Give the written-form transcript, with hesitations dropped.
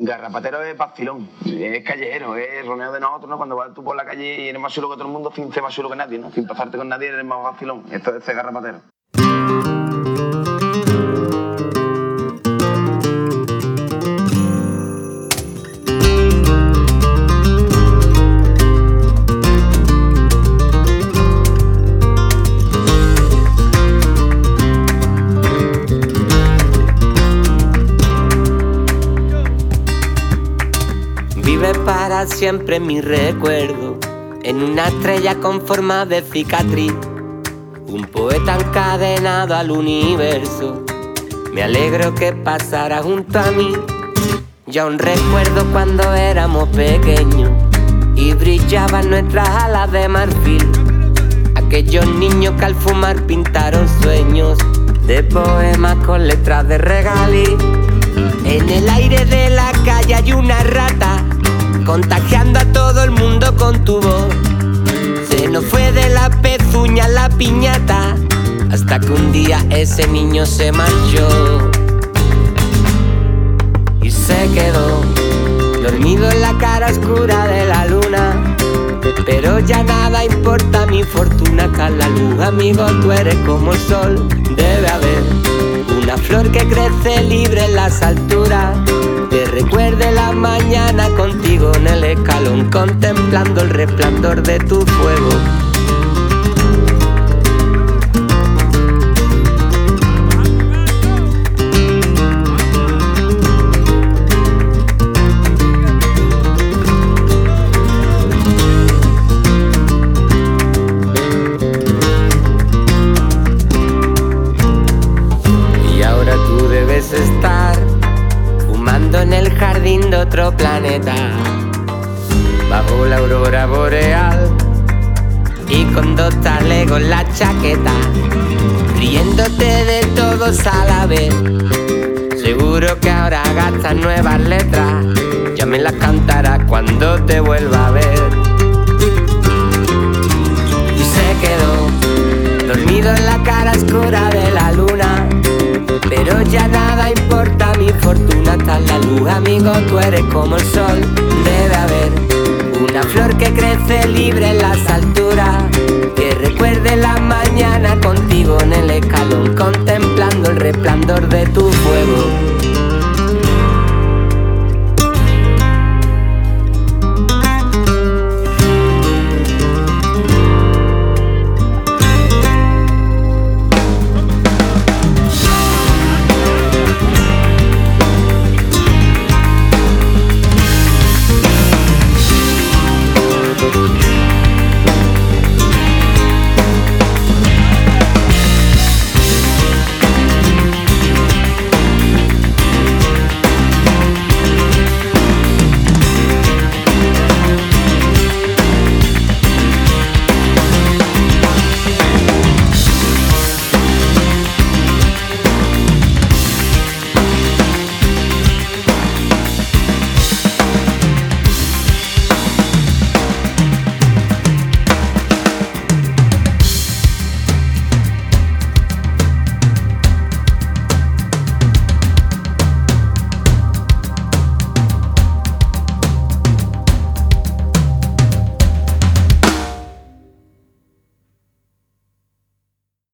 Garrapatero es vacilón, es callejero, es roneo de nosotros, ¿no? Cuando vas tú por la calle y eres más chulo que todo el mundo, sin ser más chulo que nadie, ¿no? Sin pasarte con nadie, eres más vacilón. Esto es garrapatero. Vive para siempre mi recuerdo, en una estrella con forma de cicatriz, un poeta encadenado al universo. Me alegro que pasara junto a mí. Yo aún recuerdo cuando éramos pequeños y brillaban nuestras alas de marfil. Aquellos niños que al fumar pintaron sueños de poemas con letras de regaliz. En el aire de la calle hay una rata contagiando a todo el mundo con tu voz. Se nos fue de la pezuña la piñata hasta que un día ese niño se marchó y se quedó dormido en la cara oscura de la luna. Pero ya nada importa, mi fortuna está en la luz. Amigo, tú eres como el sol. Debe haber una flor que crece libre en las alturas, que recuerde la mañana contigo en el escalón, contemplando el resplandor de tu fuego. Estar fumando en el jardín de otro planeta, bajo la aurora boreal y con dos talegos en la chaqueta, riéndote de todos a la vez. Seguro que ahora gastas nuevas letras, ya me las cantarás cuando te vuelva a ver. Y se quedó dormido en la cara oscura de la luna, pero ya nada importa, mi fortuna está en la luz. Amigo, tú eres como el sol. Debe haber una flor que crece libre en las alturas, que recuerde la mañana contigo en el escalón, contemplando el resplandor de tu fuego.